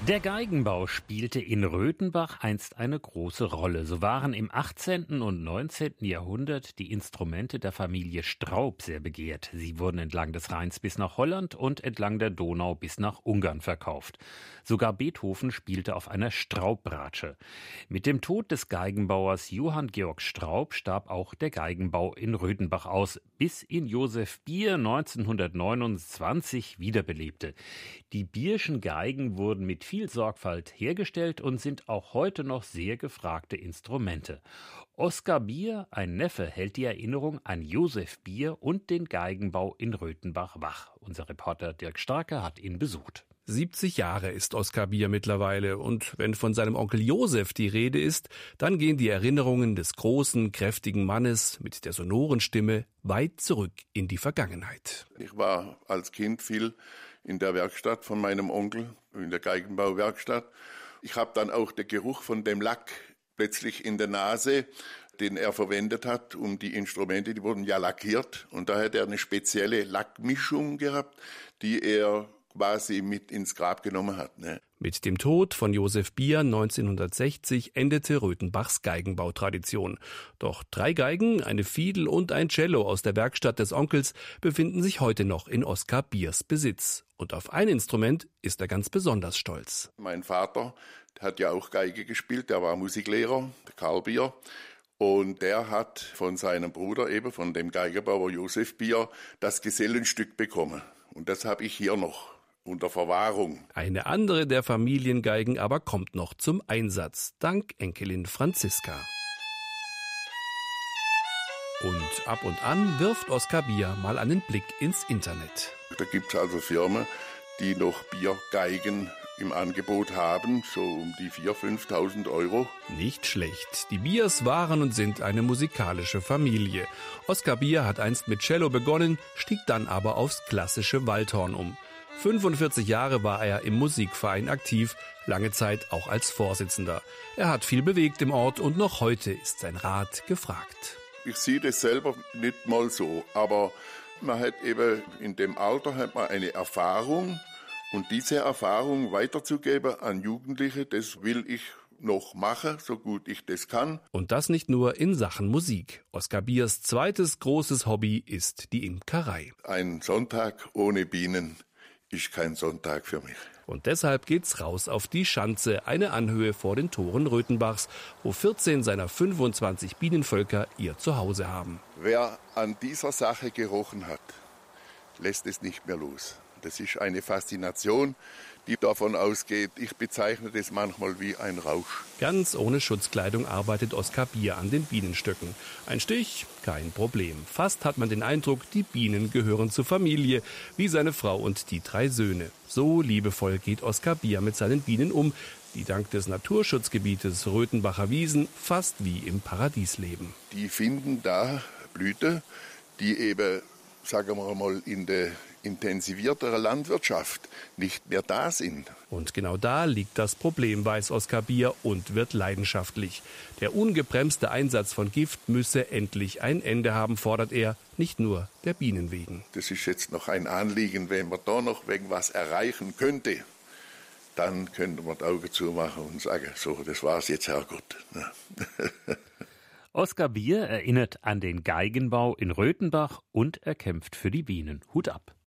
Der Geigenbau spielte in Röthenbach einst eine große Rolle. So waren im 18. und 19. Jahrhundert die Instrumente der Familie Straub sehr begehrt. Sie wurden entlang des Rheins bis nach Holland und entlang der Donau bis nach Ungarn verkauft. Sogar Beethoven spielte auf einer Straubbratsche. Mit dem Tod des Geigenbauers Johann Georg Straub starb auch der Geigenbau in Röthenbach aus, bis ihn Josef Bier 1929 wiederbelebte. Die Bierschen Geigen wurden mit viel Sorgfalt hergestellt und sind auch heute noch sehr gefragte Instrumente. Oskar Bier, ein Neffe, hält die Erinnerung an Josef Bier und den Geigenbau in Röthenbach wach. Unser Reporter Dirk Starke hat ihn besucht. 70 Jahre ist Oskar Bier mittlerweile, und wenn von seinem Onkel Josef die Rede ist, dann gehen die Erinnerungen des großen, kräftigen Mannes mit der sonoren Stimme weit zurück in die Vergangenheit. Ich war als Kind viel in der Werkstatt von meinem Onkel, in der Geigenbauwerkstatt. Ich habe dann auch den Geruch von dem Lack plötzlich in der Nase, den er verwendet hat, um die Instrumente, die wurden ja lackiert. Und da hat er eine spezielle Lackmischung gehabt, die er quasi mit ins Grab genommen hat. Mit dem Tod von Josef Bier 1960 endete Röthenbachs Geigenbautradition. Doch 3 Geigen, eine Fiedel und ein Cello aus der Werkstatt des Onkels befinden sich heute noch in Oskar Biers Besitz. Und auf ein Instrument ist er ganz besonders stolz. Mein Vater hat ja auch Geige gespielt, der war Musiklehrer, der Karl Bier. Und der hat von seinem Bruder, eben von dem Geigenbauer Josef Bier, das Gesellenstück bekommen. Und das habe ich hier noch unter Verwahrung. Eine andere der Familiengeigen aber kommt noch zum Einsatz, dank Enkelin Franziska. Und ab und an wirft Oskar Bier mal einen Blick ins Internet. Da gibt es also Firmen, die noch Biergeigen im Angebot haben, so um die 4.000, 5.000 Euro. Nicht schlecht. Die Biers waren und sind eine musikalische Familie. Oskar Bier hat einst mit Cello begonnen, stieg dann aber aufs klassische Waldhorn um. 45 Jahre war er im Musikverein aktiv, lange Zeit auch als Vorsitzender. Er hat viel bewegt im Ort und noch heute ist sein Rat gefragt. Ich sehe das selber nicht mal so, aber man hat eben in dem Alter hat man eine Erfahrung, und diese Erfahrung weiterzugeben an Jugendliche, das will ich noch machen, so gut ich das kann. Und das nicht nur in Sachen Musik. Oskar Biers zweites großes Hobby ist die Imkerei. Ein Sonntag ohne Bienen ist kein Sonntag für mich. Und deshalb geht's raus auf die Schanze, eine Anhöhe vor den Toren Röthenbachs, wo 14 seiner 25 Bienenvölker ihr Zuhause haben. Wer an dieser Sache gerochen hat, lässt es nicht mehr los. Das ist eine Faszination, die davon ausgeht, ich bezeichne das manchmal wie ein Rausch. Ganz ohne Schutzkleidung arbeitet Oskar Bier an den Bienenstöcken. Ein Stich? Kein Problem. Fast hat man den Eindruck, die Bienen gehören zur Familie, wie seine Frau und die 3 Söhne. So liebevoll geht Oskar Bier mit seinen Bienen um, die dank des Naturschutzgebietes Röthenbacher Wiesen fast wie im Paradies leben. Die finden da Blüte, die eben, sagen wir mal, in der intensiviertere Landwirtschaft nicht mehr da sind. Und genau da liegt das Problem, weiß Oskar Bier, und wird leidenschaftlich. Der ungebremste Einsatz von Gift müsse endlich ein Ende haben, fordert er, nicht nur der Bienen wegen. Das ist jetzt noch ein Anliegen, wenn man da noch irgendwas erreichen könnte, dann könnte man die Augen zumachen und sagen, so, das war's jetzt, Herrgott. Oskar Bier erinnert an den Geigenbau in Röthenbach und er kämpft für die Bienen. Hut ab.